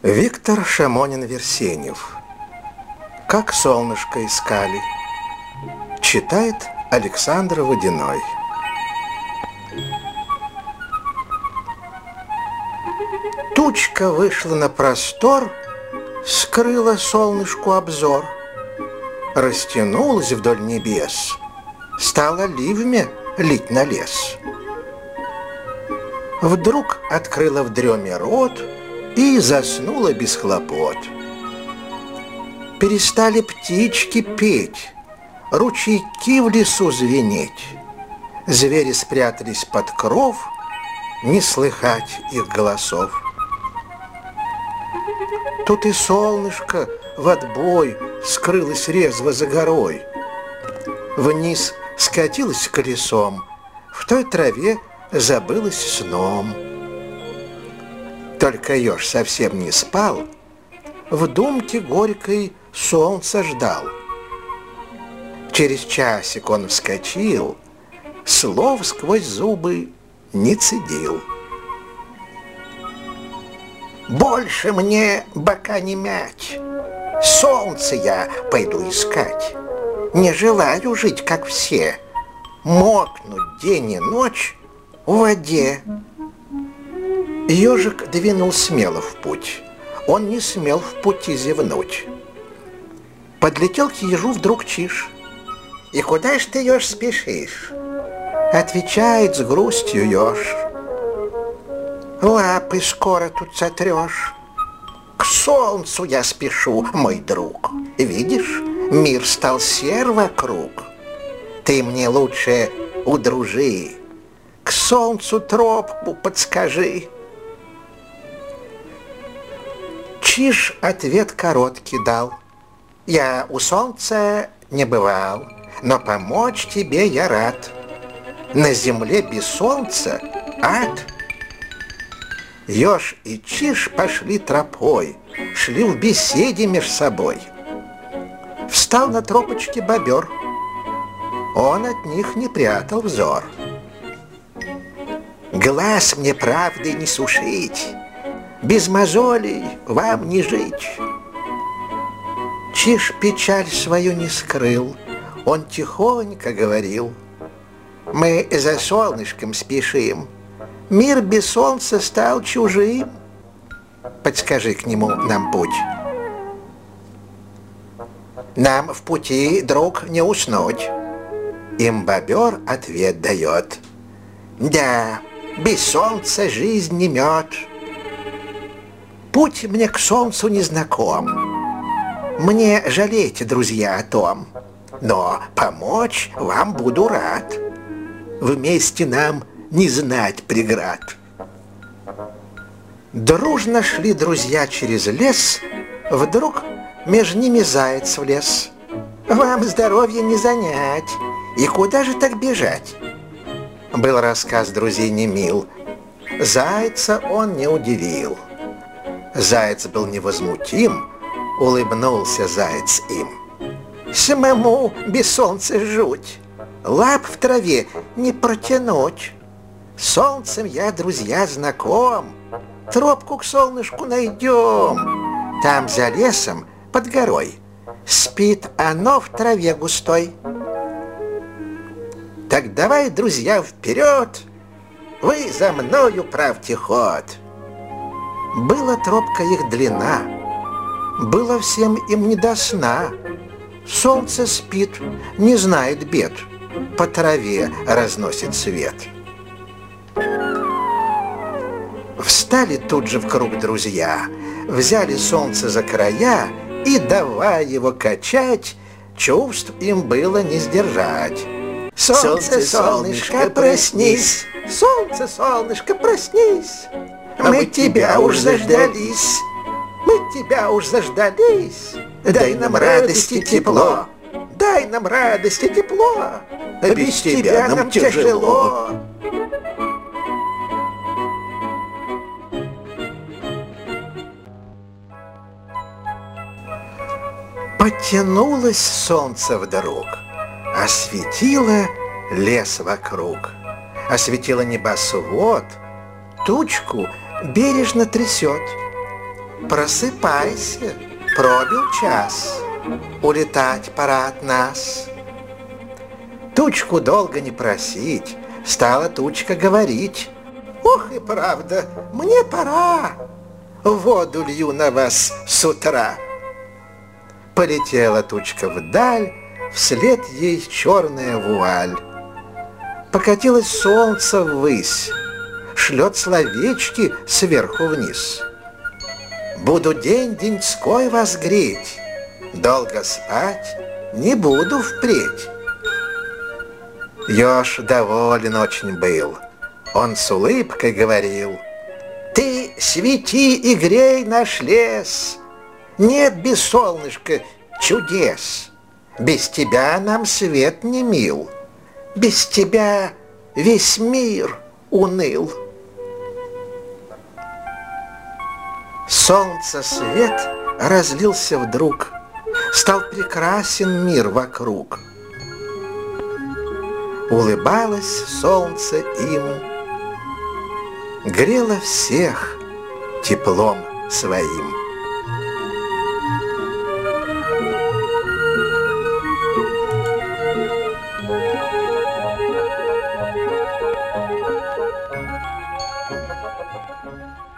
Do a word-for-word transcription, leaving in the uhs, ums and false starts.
Виктор Шамонин-Версенев. «Как солнышко искали». Читает Александр Водяной. Тучка вышла на простор, скрыла солнышку обзор. Растянулась вдоль небес, стала ливме лить на лес. Вдруг открыла в дреме рот и заснула без хлопот. Перестали птички петь, ручейки в лесу звенеть. Звери спрятались под кров, не слыхать их голосов. Тут и солнышко в отбой скрылось резво за горой. Вниз скатилось колесом, в той траве забылось сном. Только еж совсем не спал, в думке горькой солнца ждал. Через часик он вскочил, слов сквозь зубы не цедил. Больше мне бока не мять, солнце я пойду искать. Не желаю жить, как все, мокнуть день и ночь в воде. Ежик двинул смело в путь, он не смел в пути зевнуть. Подлетел к ежу вдруг Чиж. «И куда ж ты, еж, спешишь?» Отвечает с грустью еж: «Лапы скоро тут сотрешь. К солнцу я спешу, мой друг. Видишь, мир стал сер вокруг. Ты мне лучше удружи, к солнцу тропку подскажи». Чиж ответ короткий дал: «Я у солнца не бывал, но помочь тебе я рад. На земле без солнца ад». Еж и Чиж пошли тропой, шли в беседе меж собой. Встал на тропочке бобер, он от них не прятал взор. «Глаз мне правды не сушить, без мозолей вам не жить». Чиж печаль свою не скрыл, он тихонько говорил: «Мы за солнышком спешим, мир без солнца стал чужим. Подскажи к нему нам путь». «Нам в пути, друг, не уснуть». Им бобер ответ дает: «Да, без солнца жизнь не мед. Путь мне к солнцу не знаком. Мне жалейте, друзья, о том, но помочь вам буду рад. Вместе нам не знать преград». Дружно шли друзья через лес, вдруг между ними заяц влез. «Вам здоровье не занять, и куда же так бежать?» Был рассказ друзей не мил, зайца он не удивил. Заяц был невозмутим, улыбнулся заяц им: «Самому без солнца жуть, лап в траве не протянуть. Солнцем я, друзья, знаком, тропку к солнышку найдем. Там за лесом, под горой, спит оно в траве густой. Так давай, друзья, вперед, вы за мною правьте ход». Была тропка их длина, было всем им не до сна. Солнце спит, не знает бед, по траве разносит свет. Встали тут же в круг друзья, взяли солнце за края и давай его качать, чувств им было не сдержать. «Солнце, солнышко, проснись! Солнце, солнышко, проснись! Мы тебя уж заждались, мы тебя уж заждались. Дай нам радости тепло, дай нам радости тепло, без тебя нам тяжело». Потянулось солнце вдруг, осветило лес вокруг, осветило небосвод, тучку бережно трясет. Просыпайся, пробил час, улетать пора от нас. Тучку долго не просить, стала тучка говорить: ох и правда, мне пора, воду лью на вас с утра. Полетела тучка вдаль, вслед ей черная вуаль. Покатилось солнце ввысь, шлет словечки сверху вниз. Буду день-деньской вас греть, долго спать не буду впредь. Еж доволен очень был, он с улыбкой говорил: ты свети и грей наш лес, нет без солнышка чудес. Без тебя нам свет не мил, без тебя весь мир уныл. Солнце свет разлился вдруг, стал прекрасен мир вокруг. Улыбалось солнце им, грело всех теплом своим. Thank you.